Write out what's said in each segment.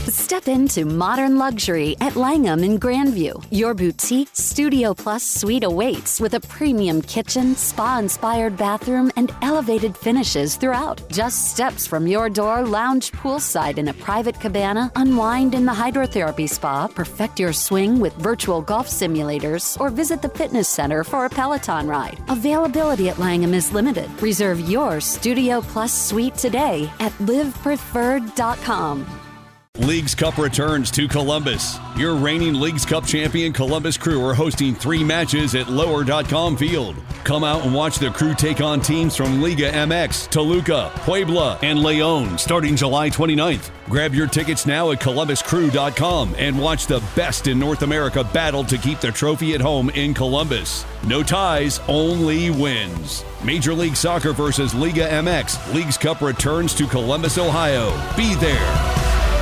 Step into modern luxury at Langham in Grandview. Your boutique Studio Plus suite awaits with a premium kitchen, spa-inspired bathroom, and elevated finishes throughout. Just steps from your door, lounge poolside in a private cabana, unwind in the hydrotherapy spa, perfect your swing with virtual golf simulators, or visit the fitness center for a Peloton ride. Availability at Langham is limited. Reserve your Studio Plus suite today at livepreferred.com. Leagues Cup returns to Columbus. Your reigning Leagues Cup champion Columbus Crew are hosting 3 matches at Lower.com Field. Come out and watch the Crew take on teams from Liga MX, Toluca, Puebla, and León starting July 29th. Grab your tickets now at columbuscrew.com and watch the best in North America battle to keep the trophy at home in Columbus. No ties, only wins. Major League Soccer versus Liga MX. Leagues Cup returns to Columbus, Ohio. Be there.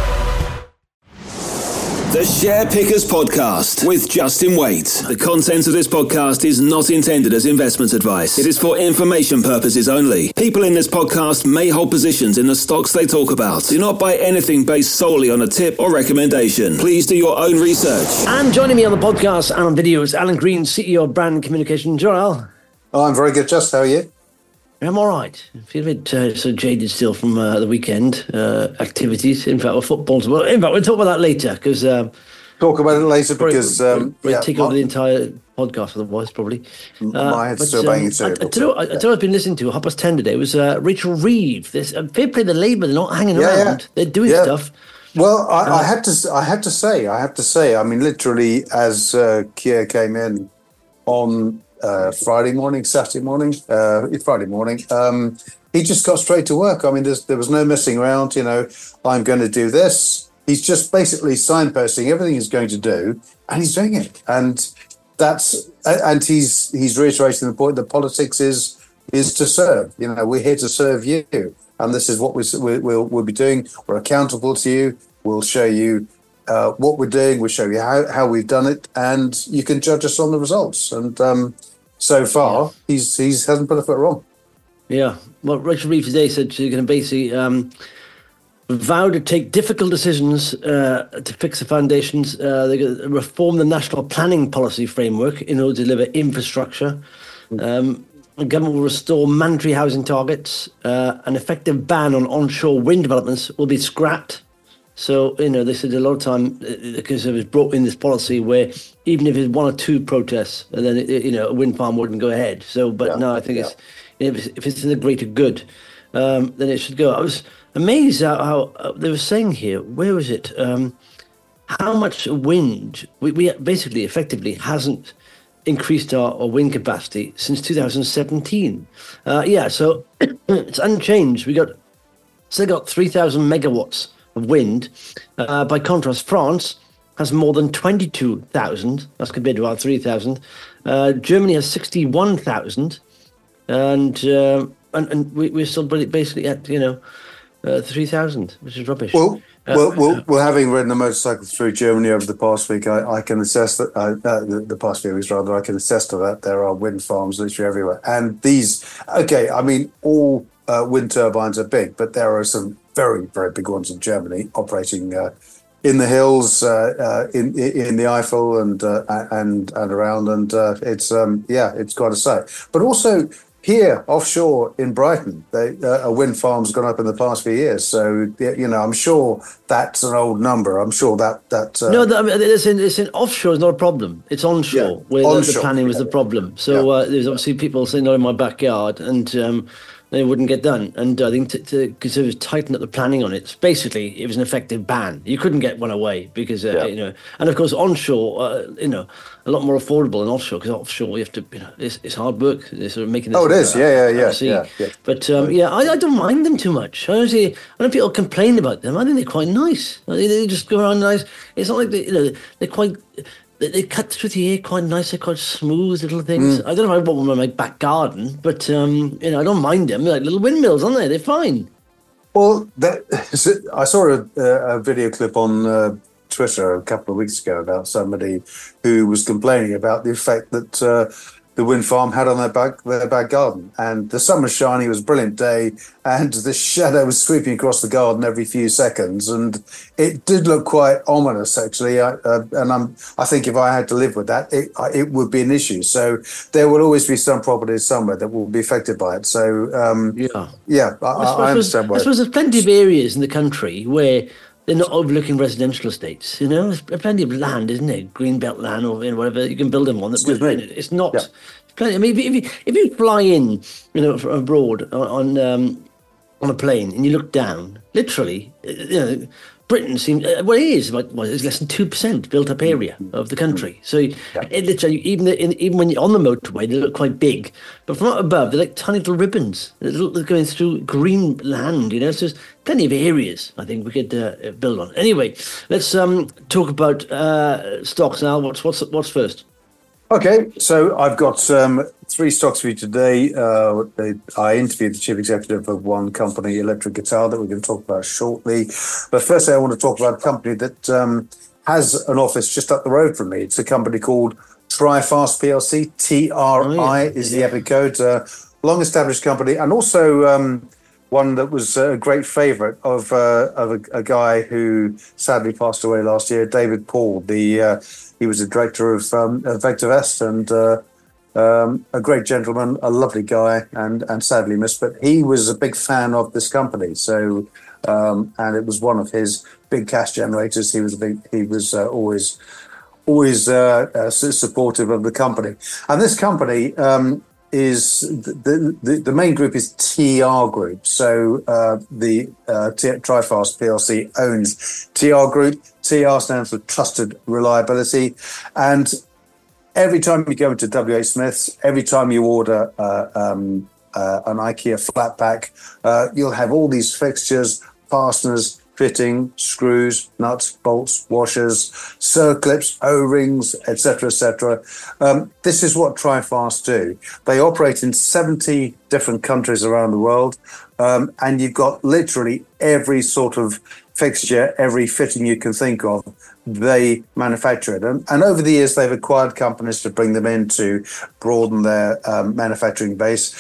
The Share Pickers Podcast with Justin Waite. The content of this podcast is not intended as investment advice. It is for information purposes only. People in this podcast may hold positions in the stocks they talk about. Do not buy anything based solely on a tip or recommendation. Please do your own research. And joining me on the podcast and on video is Alan Green, CEO of Brand Communication. Joel. Oh, I'm very good, Just. How are you? I'm all right. I feel a bit so jaded still from the weekend activities. In fact, football. Well, in fact, we'll talk about that later because talk about it later because take over the entire podcast otherwise probably. My head's still banging too. I don't know what I've been listening to. 10:30 today was Rachel Reeve. This fair play the Labour. They're not hanging around. Yeah. They're doing stuff. Well, I have to say. I mean, literally, as Keir came in on Friday morning, he just got straight to work. I mean, there was no messing around. I'm going to do this. He's just basically signposting everything he's going to do, and he's doing it. And he's reiterating the point that politics is to serve. We're here to serve you, and this is what we'll be doing. We're accountable to you. We'll show you what we're doing. We'll show you how we've done it, and you can judge us on the results. And so far, he hasn't put a foot wrong. Yeah. Well, Rachel Reeve today said she's going to basically vow to take difficult decisions to fix the foundations. They're going to reform the national planning policy framework in order to deliver infrastructure. The government will restore mandatory housing targets. An effective ban on onshore wind developments will be scrapped. So, they said a lot of time because it was brought in this policy where even if it's 1 or 2 protests, and then, a wind farm wouldn't go ahead. So, but no, I think if it's in the greater good, then it should go. I was amazed how they were saying here, where was it? How much wind, we basically effectively hasn't increased our wind capacity since 2017. So it's unchanged. Still got 3,000 megawatts of wind. By contrast, France has more than 22,000. That's compared to our 3,000. Germany has 61,000, and we're still basically at 3,000, which is rubbish. Well, having ridden a motorcycle through Germany over the past week, I can assess that the past few weeks rather, I can attest to that. There are wind farms literally everywhere, and these. Okay, I mean all wind turbines are big, but there are some very, very big ones in Germany operating in the hills, in the Eifel and around, and it's got to say. But also here offshore in Brighton, a wind farm's gone up in the past few years. So I'm sure that's an old number. I'm sure that it's in offshore is not a problem. It's onshore where the planning was the problem. So there's obviously people saying not in my backyard and. They wouldn't get done. And I think because it was tighten up the planning on it, basically it was an effective ban. You couldn't get one away because, and of course onshore, a lot more affordable than offshore because offshore you have to, it's hard work. They're sort of making this. Oh, it is. Yeah. But I don't mind them too much. Honestly, I don't people complain about them. I think they're quite nice. They just go around nice. It's not like they're quite... They cut through the air quite nice. They're quite smooth little things. I don't know if I want one in my back garden, but I don't mind them. They're like little windmills, aren't they? They're fine. Well, I saw a video clip on Twitter a couple of weeks ago about somebody who was complaining about the effect that the wind farm had on their back garden. And the sun was shining, it was a brilliant day, and the shadow was sweeping across the garden every few seconds. And it did look quite ominous, actually. I think if I had to live with that, it would be an issue. So there will always be some properties somewhere that will be affected by it. So, I understand why. I suppose there's plenty of areas in the country where they're not overlooking residential estates. There's plenty of land, isn't there? Greenbelt land or whatever you can build them on. It's not. Yeah. Plenty. I mean, if you fly in, from abroad on a plane and you look down, literally, Britain seems it is it's less than 2% built-up area of the country. So it literally, even when you're on the motorway, they look quite big, but from up above, they're like tiny little ribbons. They're going through green land. So there's plenty of areas I think we could build on. Anyway, let's talk about stocks now. What's first? Okay, so I've got 3 stocks for you today. I interviewed the chief executive of one company, Electric Guitar, that we're going to talk about shortly. But firstly, I want to talk about a company that has an office just up the road from me. It's a company called Trifast PLC. TRI is the EPIC code. Long-established company, and also one that was a great favourite of a guy who sadly passed away last year, David Paul. He was the director of Vectorvest, and a great gentleman, a lovely guy, and sadly missed. But he was a big fan of this company, so and it was one of his big cash generators. He was always supportive of the company, and this company is the main group is TR Group. So the Trifast PLC owns TR Group. TR stands for Trusted Reliability. And every time you go into WH Smith's, every time you order an IKEA flat pack, you'll have all these fixtures, fasteners, fitting, screws, nuts, bolts, washers, circlips, O-rings, etc., etc. This is what Trifast do. They operate in 70 different countries around the world, and you've got literally every sort of fixture, every fitting you can think of, they manufacture it. And over the years, they've acquired companies to bring them in to broaden their manufacturing base.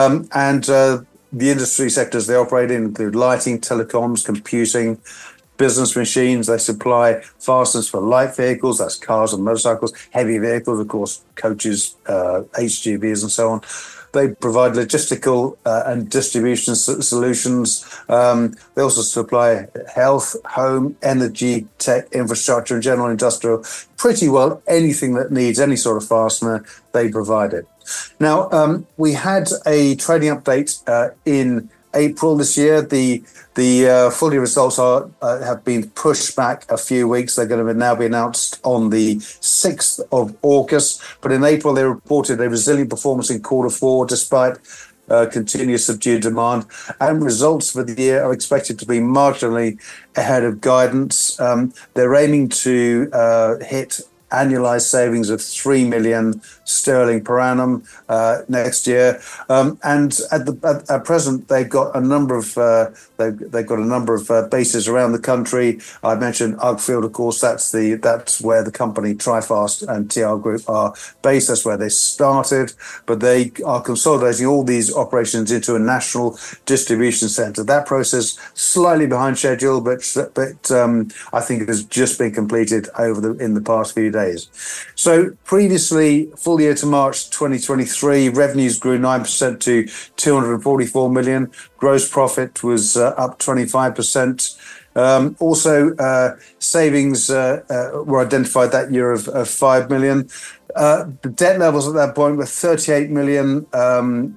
The industry sectors they operate in include lighting, telecoms, computing, business machines. They supply fasteners for light vehicles, that's cars and motorcycles, heavy vehicles, of course, coaches, HGVs and so on. They provide logistical and distribution solutions. They also supply health, home, energy, tech, infrastructure, and general industrial. Pretty well anything that needs any sort of fastener, they provide it. Now, we had a trading update in April this year. The full year results have been pushed back a few weeks. They're going to now be announced on the 6th of August. But in April, they reported a resilient performance in Q4 despite continuous subdued demand. And results for the year are expected to be marginally ahead of guidance. They're aiming to hit annualized savings of 3 million sterling per annum next year, and at present they've got a number of bases around the country. I mentioned Uckfield, of course. That's where the company Trifast and TR Group are based. That's where they started, but they are consolidating all these operations into a national distribution centre. That process slightly behind schedule, but I think it has just been completed in the past few days. So previously, full year to March 2023, revenues grew 9% to 244 million. Gross profit was up 25%. Also, savings were identified that year of 5 million. The debt levels at that point were 38 million, and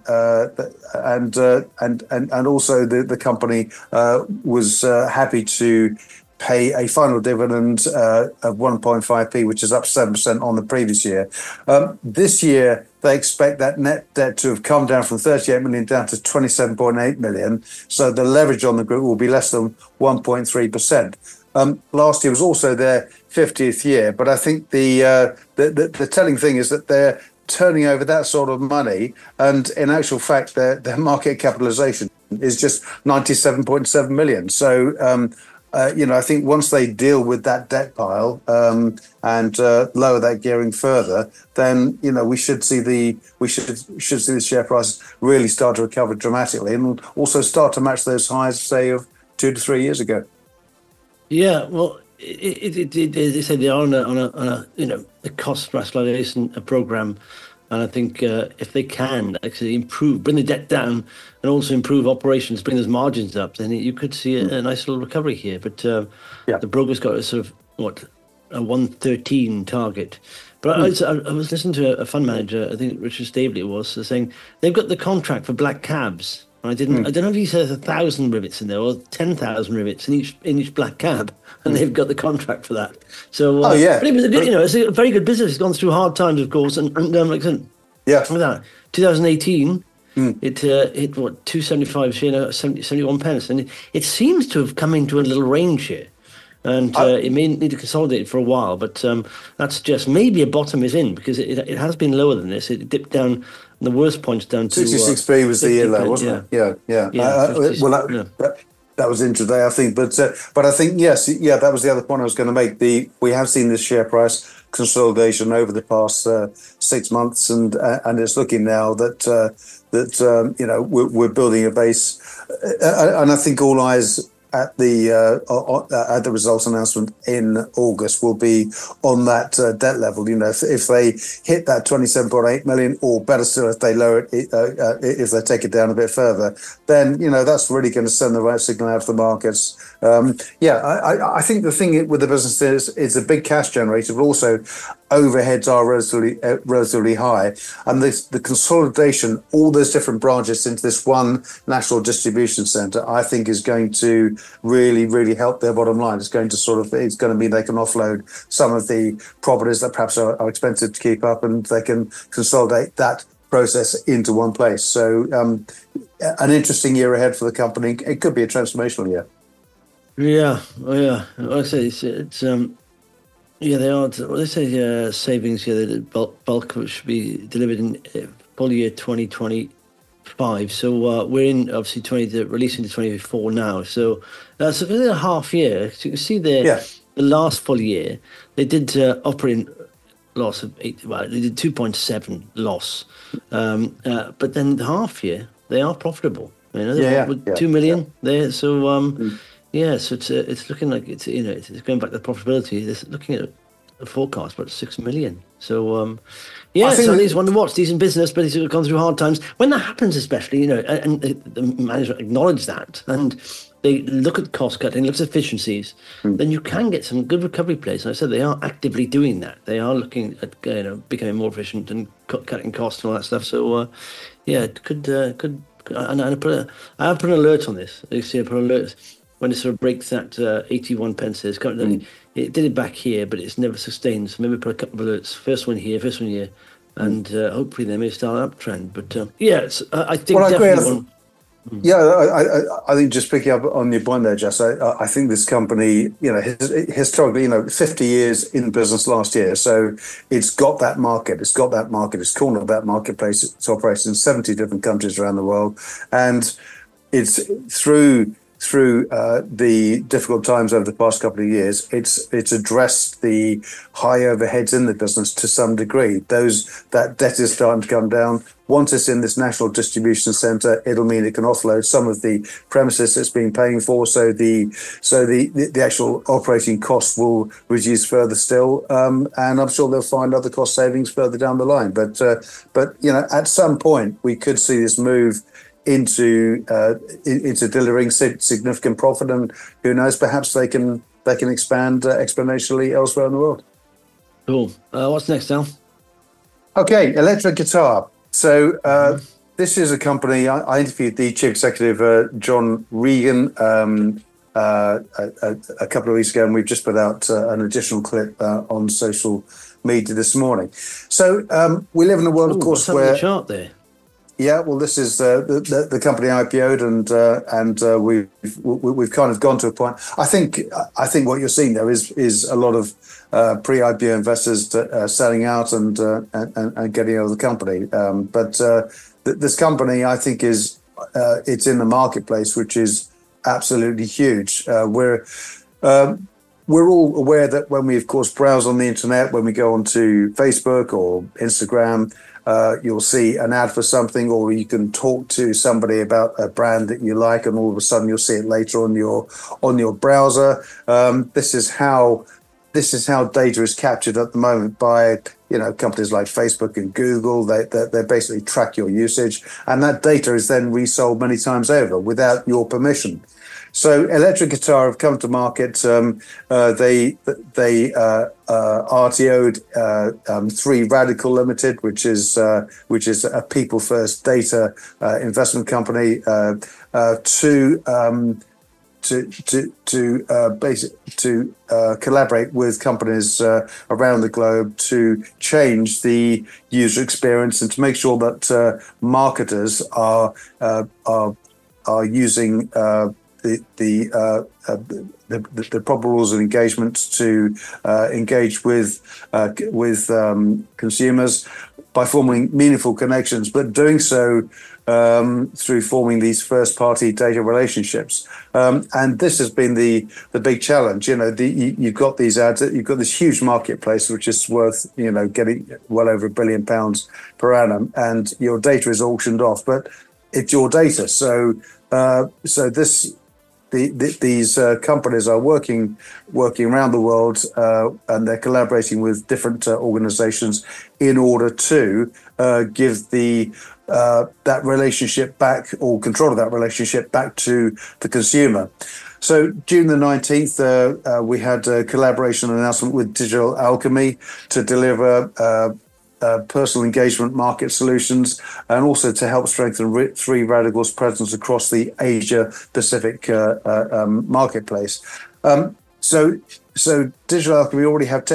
also the company was happy to pay a final dividend of 1.5p, which is up 7% on the previous year. This year, they expect that net debt to have come down from 38 million down to 27.8 million. So the leverage on the group will be less than 1.3%. Last year was also their 50th year, but I think the telling thing is that they're turning over that sort of money, and in actual fact, their market capitalization is just 97.7 million. So I think once they deal with that debt pile and lower that gearing further, then we should see the share price really start to recover dramatically, and also start to match those highs, say, of 2 to 3 years ago. Yeah, well, they say they are on a cost rationalization program. And I think if they can actually bring the debt down and also improve operations, bring those margins up, then you could see a nice little recovery here. But the broker's got a sort of, a 113 target. But I was listening to a fund manager, I think Richard Staveley was, saying they've got the contract for black cabs. I don't know if he says 1,000 rivets in there or 10,000 rivets in each black cab, and they've got the contract for that. So, but it was it's a very good business. It's gone through hard times, of course, and like I said, with that 2018, it hit 275 share, 71 pence, and it seems to have come into a little range here. And it may need to consolidate for a while, but that suggests maybe a bottom is in, because it has been lower than this. It dipped down, the worst points down to 66p was the year low, wasn't it? Yeah. That was intraday, I think. But I think, that was the other point I was going to make. We have seen this share price consolidation over the past 6 months, and it's looking now that we're building a base, and I think all eyes at the results announcement in August will be on that debt level. If they hit that 27.8 million, or better still, if they lower it, if they take it down a bit further, then that's really going to send the right signal out to the markets. I think the thing with the business is it's a big cash generator, but also overheads are relatively high, and the consolidation, all those different branches into this one national distribution centre, I think is going to really, really help their bottom line. It's going to mean they can offload some of the properties that perhaps are expensive to keep up, and they can consolidate that process into one place. So an interesting year ahead for the company. It could be a transformational year. Yeah. Like I say, it's they are. They say savings here, the bulk which should be delivered in full year 2025. So we're in obviously releasing to 2024 now. So that's a half year. So you can see there, the last full year they did operating loss of 8. Well, they did 2.7 loss, but then the half year they are profitable. With 2 million there. So. So it's looking like it's going back to profitability. It's looking at a forecast about 6 million. So so he's one to watch. Decent business, but he's gone through hard times. When that happens, especially and the management acknowledge that, and they look at cost cutting, look at efficiencies, then you can get some good recovery plays. And I said they are actively doing that. They are looking at becoming more efficient and cutting costs and all that stuff. So it could. And I have put an alert on this. You see, I put an alert. When it sort of breaks that 81 pence, it did it back here, but it's never sustained. So maybe put a couple of alerts. First one here, and hopefully they may start an uptrend. But I think definitely. I think just picking up on your point there, Jess, I think this company, historically, 50 years in business last year, so it's got that market, it's cornered that marketplace. It's operating in 70 different countries around the world, and it's through the difficult times over the past couple of years, it's addressed the high overheads in the business to some degree. That debt is starting to come down. Once it's in this national distribution centre, it'll mean it can offload some of the premises it's been paying for. So the actual operating costs will reduce further still, and I'm sure they'll find other cost savings further down the line. But at some point we could see this move into delivering significant profit, and who knows, perhaps they can expand exponentially elsewhere in the world. Cool. What's next, Al? Okay, Electric Guitar. So this is a company. I interviewed the chief executive, John Regan, a couple of weeks ago, and we've just put out an additional clip on social media this morning. So we live in a world, of course, where the chart there. Yeah, well, this is the company IPO'd, and we've kind of gone to a point. I think what you're seeing there is a lot of pre-IPO investors selling out and getting out of the company. But this company, I think, it's in the marketplace, which is absolutely huge. we're all aware that when we, of course, browse on the internet, when we go onto Facebook or Instagram, you'll see an ad for something, or you can talk to somebody about a brand that you like, and all of a sudden you'll see it later on your browser. This is how data is captured at the moment by companies like Facebook and Google. They basically track your usage, and that data is then resold many times over without your permission. So Electric Guitar have come to market. They RTO'd 3 Radical Limited, which is a people first data investment company, to collaborate with companies around the globe to change the user experience and to make sure that marketers are using the proper rules of engagement to engage with consumers by forming meaningful connections, but doing so through forming these first-party data relationships. And this has been the big challenge. You've got these ads, you've got this huge marketplace, which is worth, getting well over £1 billion per annum, and your data is auctioned off, but it's your data. So these companies are working around the world, and they're collaborating with different organizations in order to give that relationship back, or control of that relationship back to the consumer. So June the 19th, we had a collaboration announcement with Digital Alchemy to deliver personal engagement market solutions, and also to help strengthen 3 Radical's presence across the Asia Pacific marketplace. So Digital Alchemy already have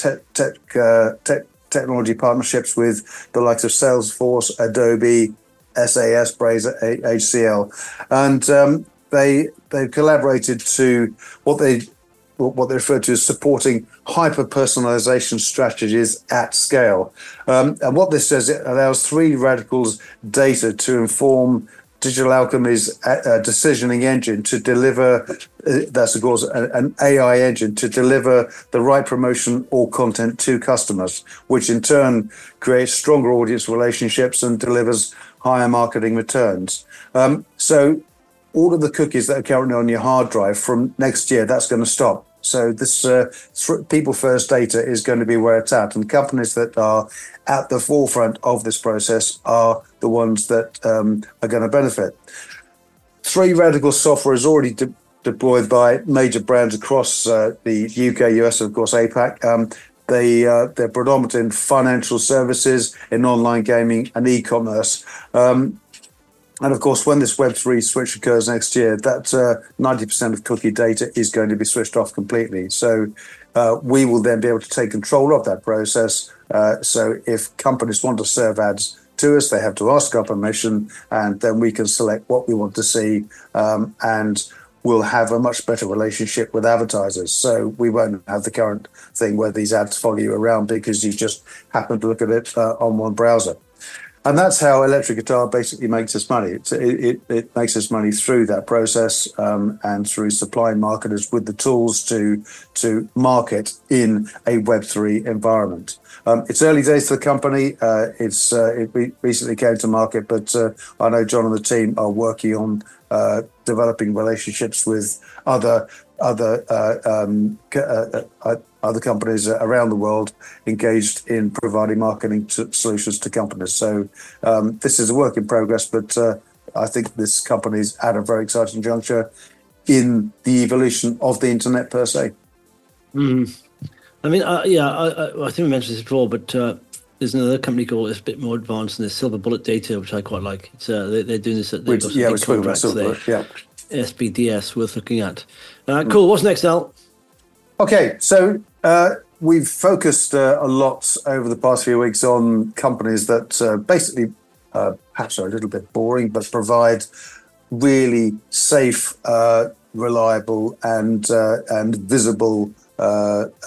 technology partnerships with the likes of Salesforce, Adobe, SAS, Braze, HCL, and they've collaborated to what they refer to as supporting hyper-personalization strategies at scale. And what this says, it allows 3 Radicals data to inform Digital Alchemy's decisioning engine to deliver, that's of course an AI engine, to deliver the right promotion or content to customers, which in turn creates stronger audience relationships and delivers higher marketing returns. So all of the cookies that are currently on your hard drive from next year, that's going to stop. So this people first data is going to be where it's at, and companies that are at the forefront of this process are the ones that are going to benefit. 3 Radical software is already deployed by major brands across the UK, US, and of course APAC. They're predominant in financial services, in online gaming, and e-commerce. And of course, when this Web3 switch occurs next year, that 90% of cookie data is going to be switched off completely. So we will then be able to take control of that process. So if companies want to serve ads to us, they have to ask our permission, and then we can select what we want to see, and we'll have a much better relationship with advertisers. So we won't have the current thing where these ads follow you around because you just happen to look at it on one browser. And that's how Electric Guitar basically makes its money. It makes its money through that process, and through supplying marketers with the tools to market in a Web3 environment. It's early days for the company. It recently came to market, but I know John and the team are working on developing relationships with other companies around the world engaged in providing marketing solutions to companies. So this is a work in progress, but I think this company is at a very exciting juncture in the evolution of the internet per se. Mm. I mean, I think we mentioned this before, but there's another company called, it's a bit more advanced, and there's Silver Bullet Data, which I quite like. It's, they're doing this at SBDS, worth looking at. Cool. What's next, Al? Okay, so we've focused a lot over the past few weeks on companies that basically perhaps are a little bit boring, but provide really safe, reliable, and visible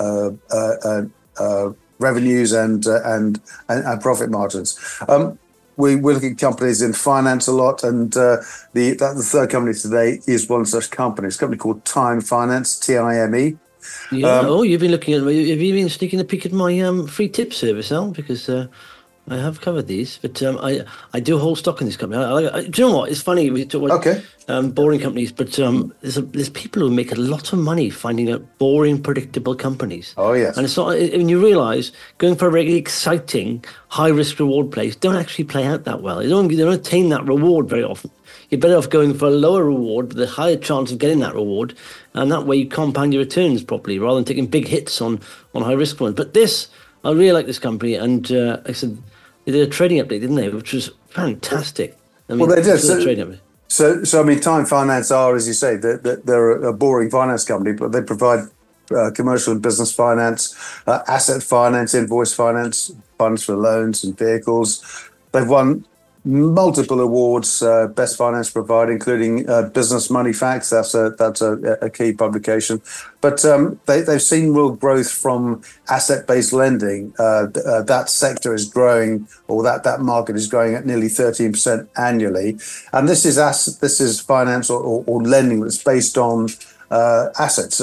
revenues and profit margins. we're looking at companies in finance a lot, and the third company today is one such company. It's a company called Time Finance, TIME. Yeah. You've been looking at. Have you been sneaking a peek at my free tip service, Al? Because I have covered these, but I do hold stock in this company. Do you know what? It's funny we talk about boring companies, but there's people who make a lot of money finding out boring, predictable companies. Oh yes, and it's not. When you realise going for a really exciting, high risk reward plays don't actually play out that well. They don't attain that reward very often. You're better off going for a lower reward with a higher chance of getting that reward, and that way you compound your returns properly rather than taking big hits on high risk ones. But I really like this company, and like I said, they did a trading update, didn't they? Which was fantastic. I mean, well, they did. So I mean, Time Finance are, as you say, they're a boring finance company, but they provide commercial and business finance, asset finance, invoice finance, funds for loans and vehicles. They've won multiple awards, best finance provider, including Business Money Facts. That's a key publication. But they've seen real growth from asset-based lending. That sector is growing, or that market is growing at nearly 13% annually. And this is finance or lending that's based on assets.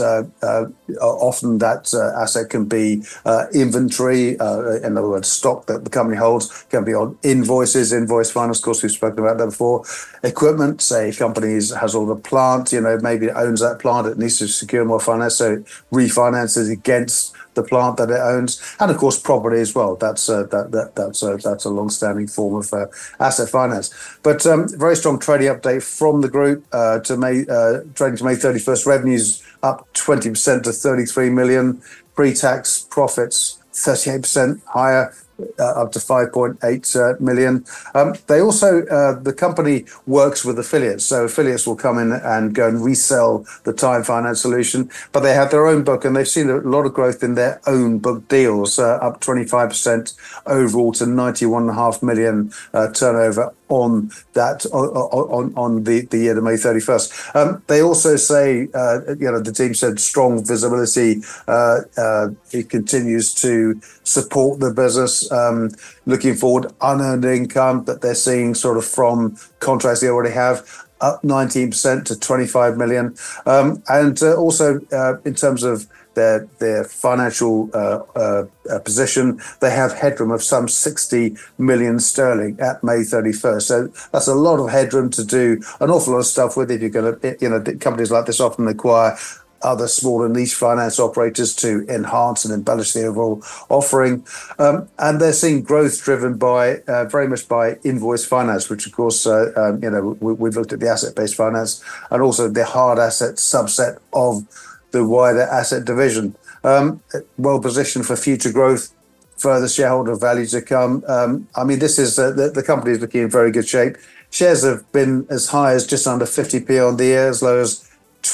Often that asset can be inventory, in other words, stock that the company holds, can be on invoices, invoice finance, of course, we've spoken about that before. Equipment, say a company has all the plant, maybe it owns that plant, it needs to secure more finance, so it refinances against the plant that it owns, and of course property as well. That's a long-standing form of asset finance. But very strong trading update from the group trading to May 31st. Revenues up 20% to 33 million. Pre-tax profits 38% higher, up to 5.8 million. They also, the company works with affiliates. So affiliates will come in and go and resell the Time Finance solution, but they have their own book, and they've seen a lot of growth in their own book deals, up 25% overall to 91.5 million turnover on that on the year to May 31st. They also say, the team said strong visibility. It continues to support the business. Looking forward, unearned income that they're seeing sort of from contracts they already have, up 19% to 25 million. And also in terms of their financial position, they have headroom of some 60 million sterling at May 31st. So that's a lot of headroom to do an awful lot of stuff with. If you're going to, companies like this often acquire other smaller niche finance operators to enhance and embellish the overall offering. And they're seeing growth driven by very much by invoice finance, which of course, we've looked at the asset-based finance and also the hard asset subset of the wider asset division. Well positioned for future growth, further shareholder value to come. This is the company is looking in very good shape. Shares have been as high as just under 50p on the year, as low as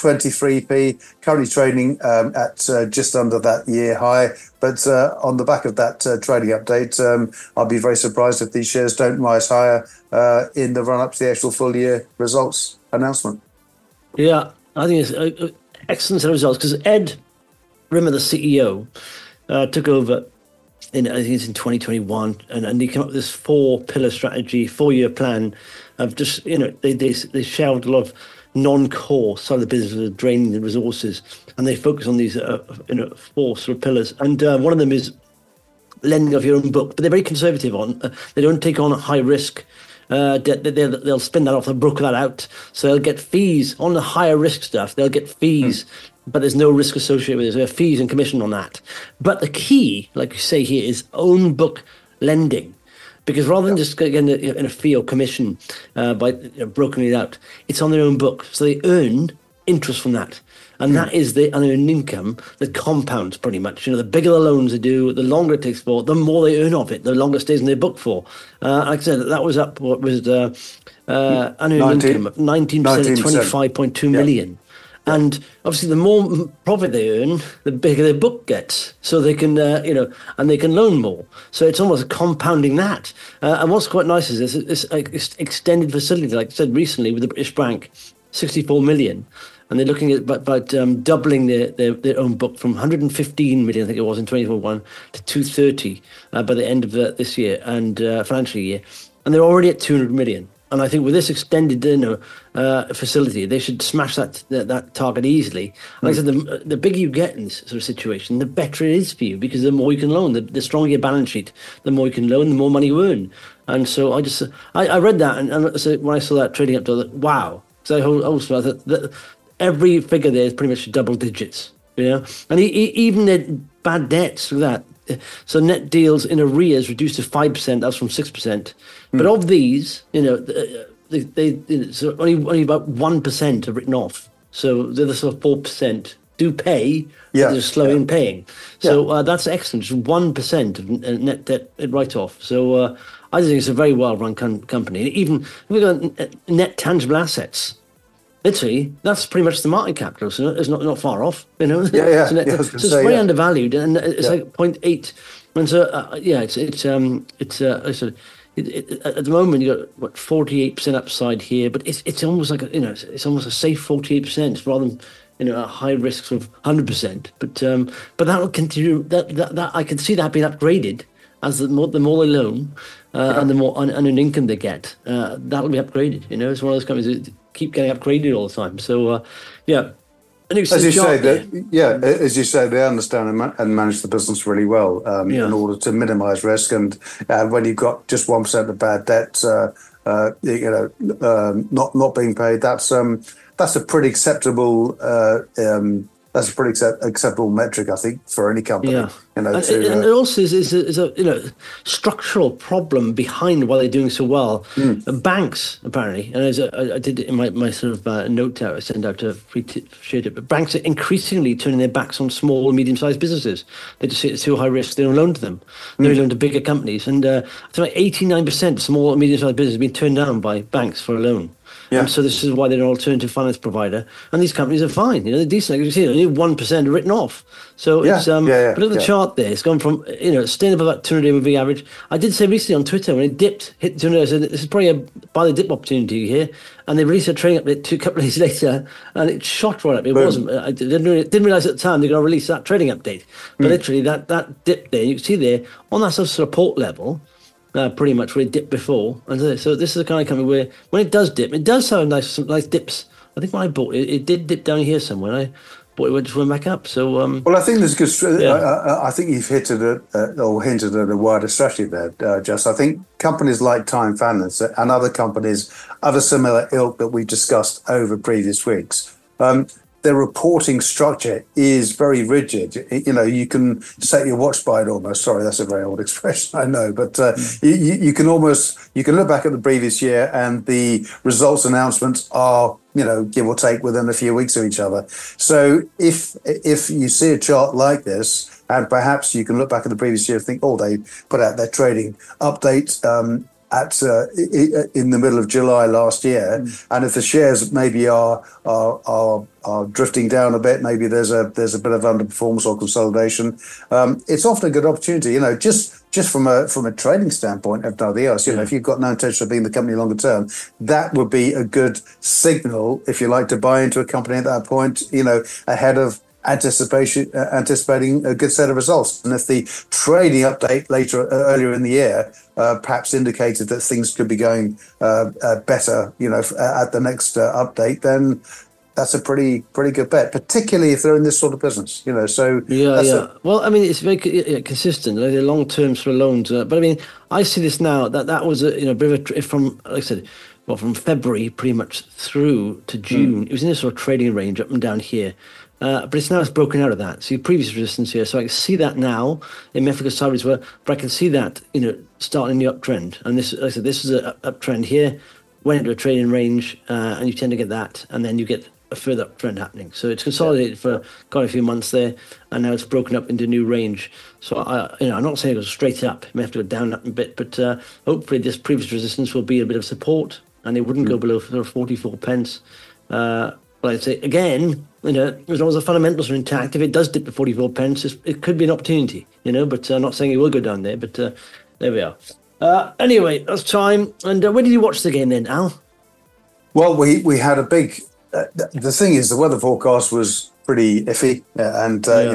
23p, currently trading at just under that year high. But on the back of that trading update, I'll be very surprised if these shares don't rise higher in the run-up to the actual full year results announcement. Yeah, I think it's excellent set of results, because Ed Rimmer, the CEO, took over I think it's in 2021, and he came up with this 4-pillar strategy, 4-year plan of just, they shelved a lot of non-core side of the business of draining the resources, and they focus on these 4 sort of pillars. And one of them is lending off your own book, but they're very conservative on. They don't take on a high risk. They'll spin that off, they'll broker that out, so they'll get fees on the higher risk stuff. They'll get fees, but there's no risk associated with it. So there are fees and commission on that. But the key, like you say here, is own book lending. Because rather than just getting in a fee or commission by brokering it out, it's on their own book. So they earn interest from that. And that is the unearned income that compounds pretty much. The bigger the loans they do, the longer it takes for, the more they earn of it, the longer it stays in their book for. Like I said, that was up, what was the unearned income of 19% at 25.2 million. And obviously, the more profit they earn, the bigger their book gets. So they can, and they can loan more. So it's almost compounding that. And what's quite nice is this extended facility, like I said recently with the British Bank, 64 million. And they're looking at about doubling their own book from 115 million, I think it was in 2021, to 230 by the end of this year and financial year. and they're already at 200 million. And I think with this extended facility, they should smash that target easily. Like I said, the bigger you get in this sort of situation, the better it is for you, because the more you can loan, the stronger your balance sheet, the more you can loan, the more money you earn. And so I read that, and so when I saw that trading up to that, wow. So I also thought that every figure there is pretty much double digits, And even the bad debts, look at that. So net deals in arrears reduced to 5%. That's from 6%. But of these, so only about 1% are written off. So the other sort of 4% do pay. But they're slow in paying. So that's excellent. Just 1% of net debt write-off. So I think it's a very well-run company. Even if we got net tangible assets. Literally, that's pretty much the market capital, so it's not far off, So it's very undervalued, and it's like 0.8. And so, at the moment you got 48% upside here, but it's almost like it's almost a safe 48% rather than a high risk of 100%. But that will continue. That I can see that being upgraded as the more they loan, and the more unearned income they get, that'll be upgraded. It's one of those companies that keep getting upgraded all the time. So, as you say, they understand and manage the business really well in order to minimise risk. And when you've got just 1% of bad debt, not being paid, that's a pretty acceptable. That's a pretty acceptable metric, I think, for any company. Yeah. And it also is a structural problem behind why they're doing so well. Banks, apparently, and as I did in my sort of note out I sent out to appreciate it, but banks are increasingly turning their backs on small and medium-sized businesses. They just see it's too high risk. They don't loan to them. They loan to bigger companies. And I think like 89% of small and medium-sized businesses have been turned down by banks for a loan. Yeah. And so this is why they're an alternative finance provider, and these companies are fine. They're decent. Like you see, only 1% are written off. So it's but look at the chart there. It's gone from staying above that 200-day moving average. I did say recently on Twitter when it dipped, hit 200. I said this is probably a buy the dip opportunity here. And they released a trading update a couple of days later, and it shot right up. It wasn't. I didn't realize at the time they're going to release that trading update. But literally that dip there, you can see there on that sort of support level. Pretty much where it dipped before, and so this is the kind of company where when it does dip, it does have some nice dips. I think when I bought it, it did dip down here somewhere. I bought it, just went back up. So well, I think there's good. I think you've hinted at a wider strategy there, Just. I think companies like Time Finance and other companies of a similar ilk that we discussed over previous weeks. Their reporting structure is very rigid. You can set your watch by it almost. Sorry, that's a very old expression, I know. But you can look back at the previous year, and the results announcements are, give or take within a few weeks of each other. So if you see a chart like this, and perhaps you can look back at the previous year and think, they put out their trading update in the middle of July last year, and if the shares maybe are drifting down a bit, maybe there's a bit of underperformance or consolidation. It's often a good opportunity, just from a trading standpoint, if nothing else. If you've got no intention of being the company longer term, that would be a good signal, if you like, to buy into a company at that point. Ahead of anticipating a good set of results. And if the trading update earlier in the year perhaps indicated that things could be going better, at the next update, then that's a pretty good bet, particularly if they're in this sort of business. Well, I mean, it's very consistent. They're long term for loans, but I mean, I see this now that was a bit of from, like I said, from February pretty much through to June. It was in this sort of trading range up and down here. But it's broken out of that. So your previous resistance here. So I can see that now in Mexico sideways, but I can see that starting the uptrend. And this, like I said, this is an uptrend here. Went into a trading range, and you tend to get that, and then you get a further uptrend happening. So it's consolidated for quite a few months there, and now it's broken up into a new range. So I'm not saying it goes straight up. It may have to go down a bit, but hopefully this previous resistance will be a bit of support, and it wouldn't go below 44 pence. But I'd say again, as long as the fundamentals are intact, if it does dip to 44 pence, it could be an opportunity, but I'm not saying it will go down there, but there we are. Anyway, that's time. And when did you watch the game then, Al? Well, we had a big, the thing is, the weather forecast was pretty iffy,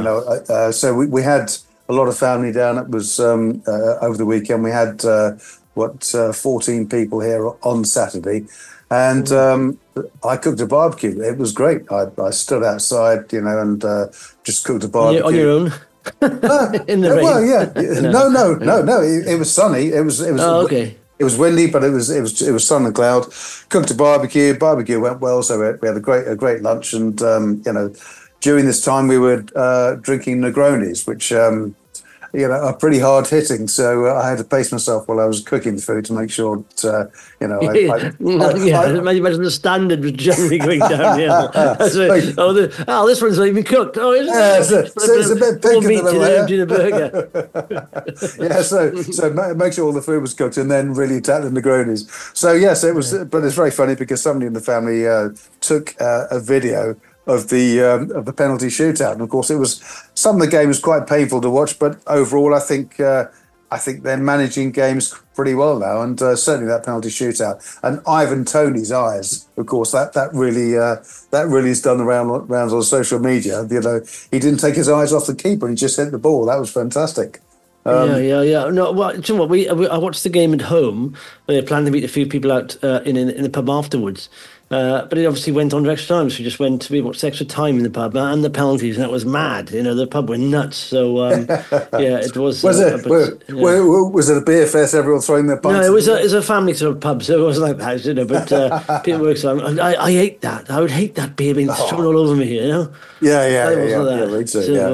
so we had a lot of family down. It was over the weekend. We had 14 people here on Saturday, and I cooked a barbecue. It was great. I stood outside, and just cooked a barbecue on your own. In the rain. Well, yeah. No. It was sunny. It was. Okay. It was windy, but it was sun and cloud. Cooked a barbecue. Barbecue went well, so we had a great lunch. And during this time we were drinking Negronis, which are pretty hard hitting. So I had to pace myself while I was cooking the food to make sure that imagine the standard was generally going downhill. This one's not even cooked. Oh, isn't it? So it's a bit pink in the burger. Yeah, so make sure all the food was cooked and then really attack the Negronis. So yes, it was. But it's very funny because somebody in the family took a video of the penalty shootout, and of course some of the game was quite painful to watch, but overall I think they're managing games pretty well now, and certainly that penalty shootout and Ivan Toney's eyes, of course, that really has done the rounds on social media. He didn't take his eyes off the keeper, he just hit the ball. That was fantastic. Yeah. No, well, you know what? I watched the game at home. They planned to meet a few people out in the pub afterwards. But it obviously went on to extra time, so we just went to watch extra time in the pub and the penalties, and that was mad. The pub went nuts. So it was. Was it a beer fest? Everyone throwing their punches? No, it was a family sort of pub, so it wasn't like that, But people were excited. I hate that. I would hate that beer being thrown all over me. Yeah. Anyway.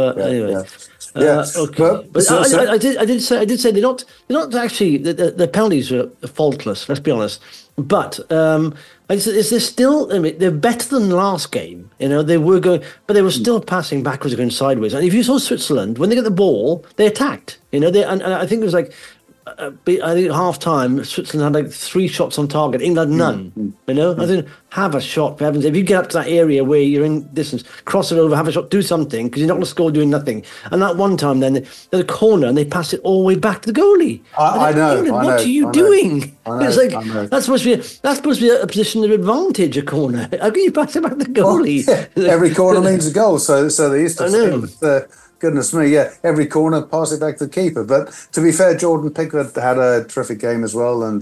Okay, but I did say they're not actually the penalties were faultless. Let's be honest, but is there still? I mean, they're better than the last game. They were going, but they were still passing backwards and going sideways. And if you saw Switzerland, when they get the ball, they attacked. And I think it was like. I think at half time, Switzerland had like 3 shots on target. England none. I think have a shot for heaven's sake. If you get up to that area where you're in distance, cross it over, have a shot, do something, because you're not going to score doing nothing. And that one time, then there's a corner and they pass it all the way back to the goalie. I know. England, what are you doing? It's like that's supposed to be a position of advantage. A corner. How can you pass it back to the goalie? Well, every corner means a goal. So they used to say. Goodness me, yeah. Every corner, pass it back to the keeper. But to be fair, Jordan Pickford had a terrific game as well, and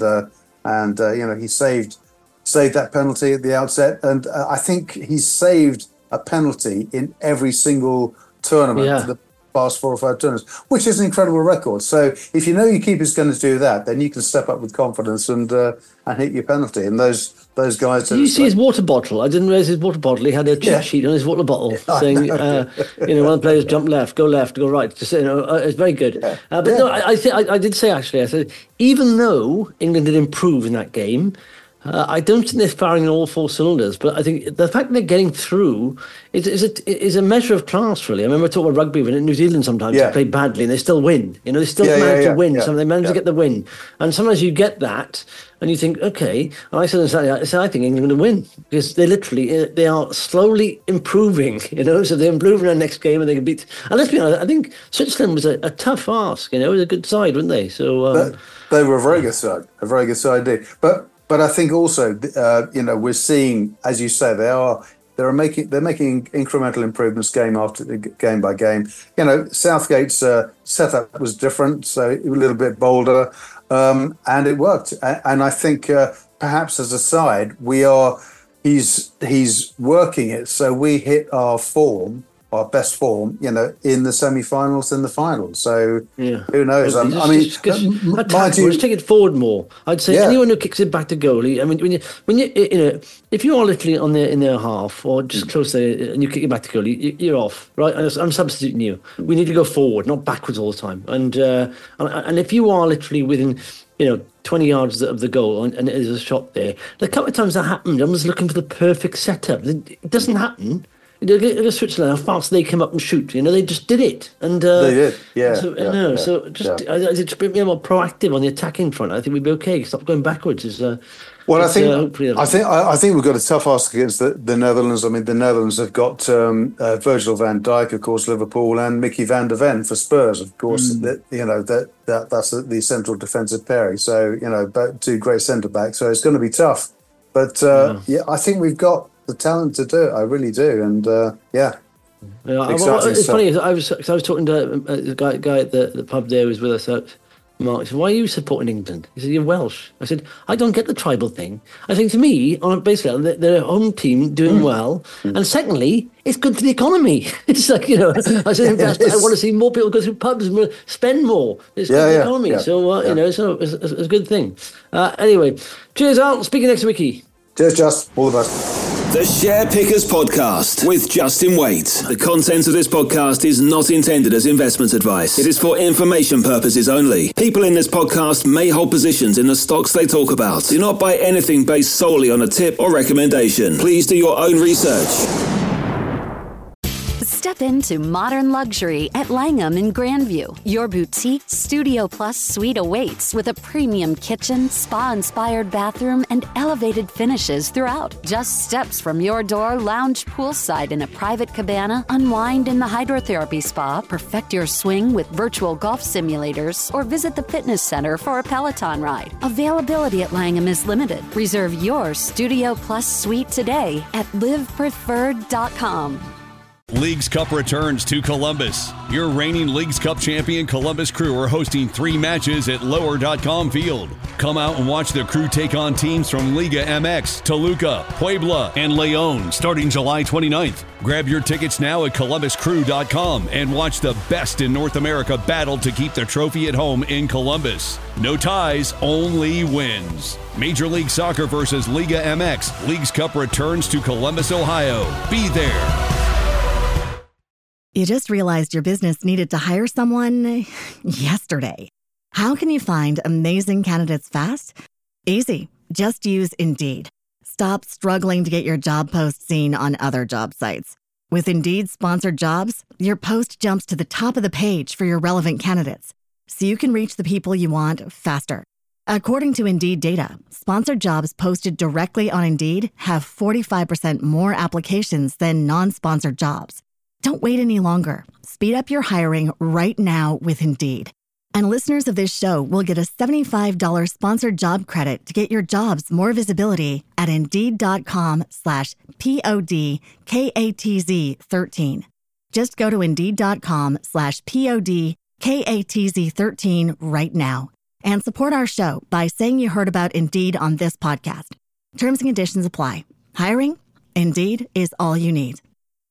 he saved that penalty at the outset, and I think he's saved a penalty in every single tournament for the past 4 or 5 tournaments, which is an incredible record. So if you know your keeper's going to do that, then you can step up with confidence and hit your penalty. And those guys. Did you see his water bottle? I didn't realise his water bottle. He had a cheat sheet on his water bottle saying, one of the players jump left, go right. Just it's very good. No, I did say actually. I said even though England did improve in that game. I don't think they're firing on all 4 cylinders, but I think the fact that they're getting through is a measure of class, really. I remember talking about rugby when in New Zealand sometimes they play badly and they still win. They still manage to win. So they manage to get the win. And sometimes you get that and you think, okay. And I said I think England will win because they are slowly improving, so they're improving their next game and they can beat. And let's be honest, I think Switzerland was a tough ask, it was a good side, weren't they? So they were a very good side indeed. But I think also, we're seeing, as you say, they're making incremental improvements game by game. Southgate's setup was different, so a little bit bolder, and it worked. And I think perhaps as a side, he's working it so we hit our best form, in the semi-finals and the finals. So who knows? Let's take it forward more. I'd say anyone who kicks it back to goalie. I mean, when you if you are literally in their half or just close there and you kick it back to goalie, you're off, right? I'm substituting you. We need to go forward, not backwards all the time. And if you are literally within 20 yards of the goal and there's a shot there, a couple of times that happened. I was looking for the perfect setup. It doesn't happen. Switzerland, how fast they came up and shoot. They just did it, and they did. So just be more proactive on the attacking front. I think we'd be okay. Stop going backwards. I think we've got a tough ask against the Netherlands. I mean, the Netherlands have got Virgil van Dijk, of course, Liverpool, and Mickey van der Ven for Spurs, of course. That's the central defensive pairing. So 2 great centre backs. So it's going to be tough. But I think we've got the talent to do it. I really do, and it's funny. I was talking to a guy at the pub there who was with us Mark, he said, why are you supporting England? He said, you're Welsh. I said, I don't get the tribal thing. I think to me, basically, they're a home team doing well. And secondly, it's good for the economy. It's like, I said, I want to see more people go through pubs and spend more. It's good for the economy. Yeah. So, so it's a good thing. Anyway, cheers, Al. Speak next week. Cheers, Just. All the best. The Share Pickers Podcast with Justin Waite. The content of this podcast is not intended as investment advice. It is for information purposes only. People in this podcast may hold positions in the stocks they talk about. Do not buy anything based solely on a tip or recommendation. Please do your own research. Step into modern luxury at Langham in Grandview. Your boutique Studio Plus suite awaits with a premium kitchen, spa-inspired bathroom, and elevated finishes throughout. Just steps from your door, lounge poolside in a private cabana, unwind in the hydrotherapy spa, perfect your swing with virtual golf simulators, or visit the fitness center for a Peloton ride. Availability at Langham is limited. Reserve your Studio Plus suite today at livepreferred.com. Leagues Cup returns to Columbus. Your reigning Leagues Cup champion Columbus Crew are hosting 3 matches at Lower.com Field. Come out and watch the Crew take on teams from Liga MX, Toluca, Puebla, and León starting July 29th. Grab your tickets now at columbuscrew.com and watch the best in North America battle to keep the trophy at home in Columbus. No ties, only wins. Major League Soccer versus Liga MX. Leagues Cup returns to Columbus, Ohio. Be there. You just realized your business needed to hire someone yesterday. How can you find amazing candidates fast? Easy. Just use Indeed. Stop struggling to get your job post seen on other job sites. With Indeed sponsored jobs, your post jumps to the top of the page for your relevant candidates, so you can reach the people you want faster. According to Indeed data, sponsored jobs posted directly on Indeed have 45% more applications than non-sponsored jobs. Don't wait any longer. Speed up your hiring right now with Indeed. And listeners of this show will get a $75 sponsored job credit to get your jobs more visibility at Indeed.com/PODKATZ13. Just go to Indeed.com/PODKATZ13 right now and support our show by saying you heard about Indeed on this podcast. Terms and conditions apply. Hiring? Indeed is all you need.